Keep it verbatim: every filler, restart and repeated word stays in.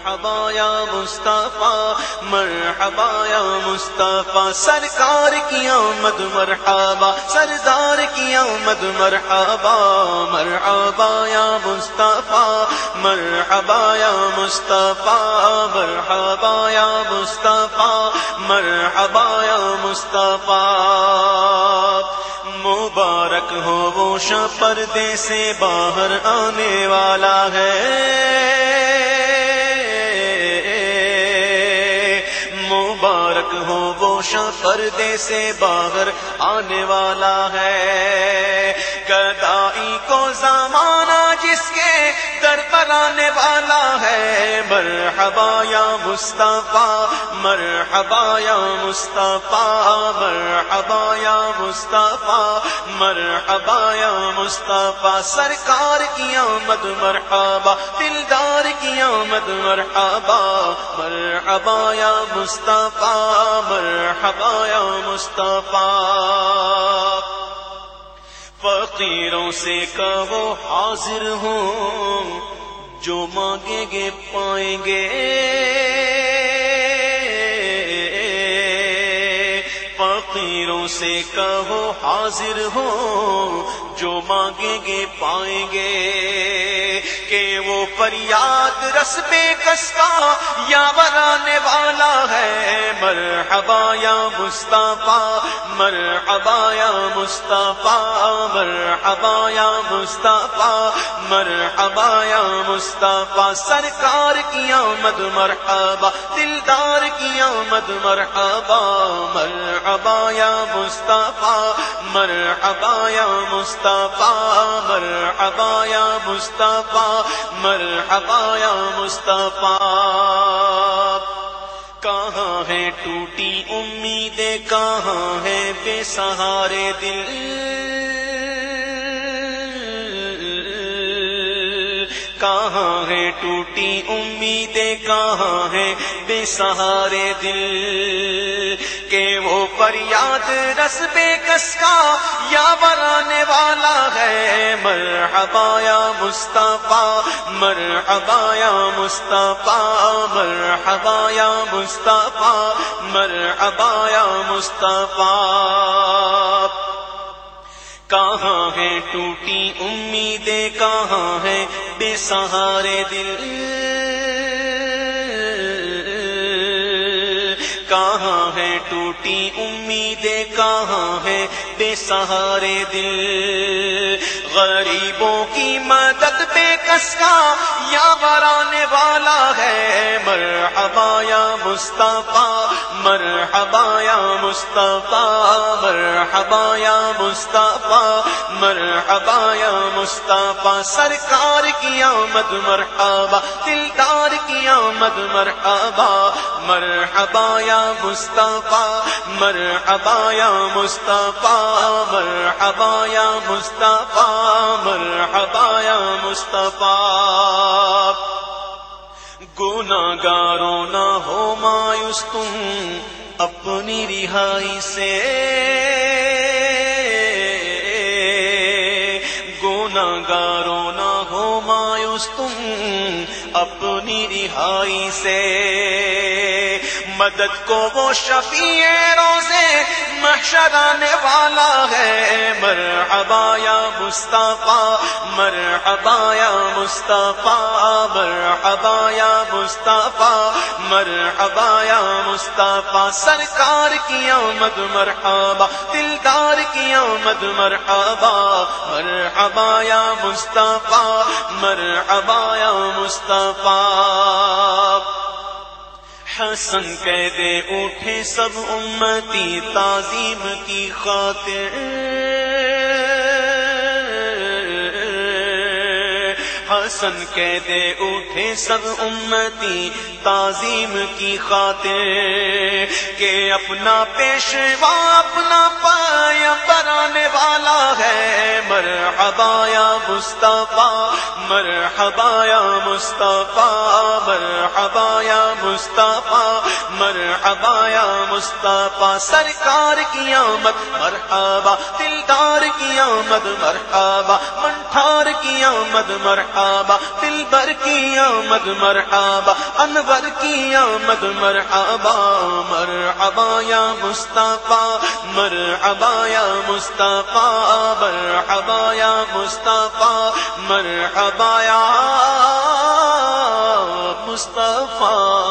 مرحبا یا مصطفیٰ مرحبا یا مصطفیٰ سرکار کی آمد مرحبا سردار کی آمد مرحبا مرحبا یا مصطفیٰ مرحبا یا مصطفیٰ مرحبا یا مصطفیٰ مرحبا یا مصطفیٰ مبارک ہو وہ شب پردے سے باہر آنے والا ہے مبارک ہو وہ شب پردے سے باہر آنے والا ہے گدائی کو زمانہ جس کے در پر آنے والا ہے مرحبا یا مصطفیٰ مرحبا یا مصطفیٰ مرحبا یا مصطفیٰ مرحبا یا مصطفیٰ سرکار کی آمد مرحبا دلدار کی آمد مرحبا مرحبا یا مصطفیٰ مرحبا یا مصطفیٰ فقیروں سے کہو حاضر ہوں جو مانگیں گے پائیں گے فقیروں سے کہو حاضر ہوں جو مانگیں گے پائیں گے کہ وہ فریاد رس بے کس کا یاور آنے والا ہے مرحبا یا مصطفیٰ مرحبا یا مصطفیٰ مرحبا یا مصطفیٰ مرحبا یا مصطفیٰ سرکار کی آمد مرحبا دلدار کی آمد مرحبا مرحبا یا مصطفیٰ مرحبا یا مصطفیٰ مرحبا یا مصطفیٰ مرحبا یا مصطفیٰ کہاں ہے ٹوٹی امیدیں کہاں ہے بے سہارے دل کہاں ہے ٹوٹی امیدیں کہاں ہے بے سہارے دل کہ وہ فریاد رس بے کس کا یاور آنے والا ہے مرحبا یا مصطفیٰ مرحبا یا مصطفیٰ مرحبا یا مصطفیٰ مرحبا یا مصطفیٰ کہاں ہے ٹوٹی امیدیں کہاں ہے بے سہارے دل کہاں ہے ٹوٹی امیدیں کہاں ہے بے سہارے دل غریبوں کی مدد بے کس کا یاور آنے والا ہے مرحبا یا مصطفیٰ مرحبا یا مصطفیٰ مرحبا یا مصطفیٰ مرحبا یا مصطفیٰ سرکار کی آمد مرحبا دلدار کی آمد مرحبا مرحبا یا مصطفیٰ مرحبا یا مصطفیٰ مرحبا یا مصطفیٰ مرحبا یا مصطفیٰ گناہگاروں نہ ہو مایوس تم اپنی رہائی سے گناہگاروں نہ ہو مایوس تم اپنی رہائی سے مدد کو وہ شفیع روزے محشر آنے والا ہے مرحبا یا مصطفیٰ مرحبا یا مصطفیٰ مرحبا یا مصطفیٰ مرحبا یا مصطفیٰ سرکار کی آمد مرحبا دلدار کی آمد مرحبا مرحبا یا مصطفیٰ مرحبا یا مصطفیٰ حسن کہہ دے اٹھے سب امتی تعظیم کی خاطر حسن کہہ دے اٹھے سب امتی تعظیم کی خاطر کہ اپنا پیشوا اپنا پیغمبر آنے والا ہے مرحبا یا مصطفیٰ مرحبا یا مصطفیٰ مرحبا یا مصطفیٰ مرحبا یا مصطفیٰ سرکار کی آمد مرحبا دلدار کی آمد مرحبا منٹھار کی آمد مرحبا مرحبا، دلبر کی آمد مرحبا، انور کی آمد مرحبا، مرحبا یا مصطفیٰ، مرحبا یا مصطفیٰ، مرحبا یا مصطفیٰ، مرحبا یا مصطفیٰ۔